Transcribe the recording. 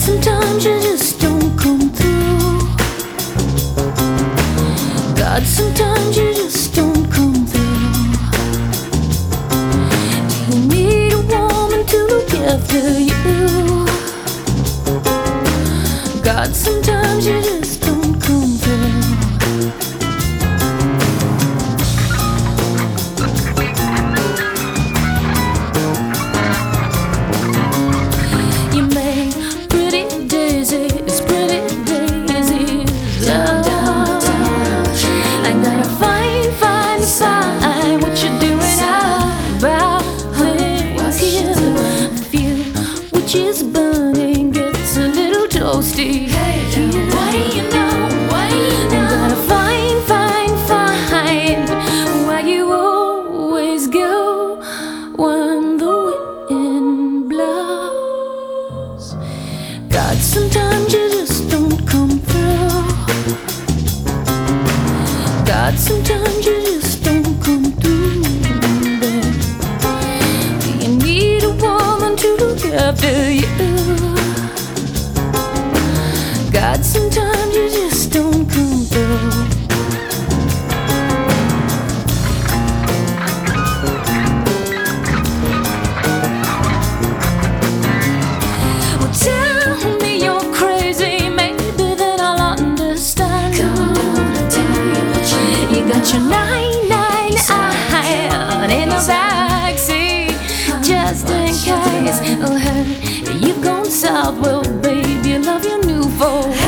sometimes you just don't come through. God, sometimes you just don't come through. You need a woman to look after you. God, sometimes you just don't come through. You make pretty daisies, pretty daisies. I gotta find what you're doing about things here. The fuel which is burning gets a little toasty. What do you know? What do you know? I gotta find where you always go when the wind blows. God, sometimes you just don't come through. God, sometimes you just don't come through. You need a woman to look after you. God, sometimes you just don't come through. Well, tell me you're crazy, maybe then I'll understand. You got your 999 in the backseat, just in case. Oh, hey, you've gone south, well, baby, you love your new phone.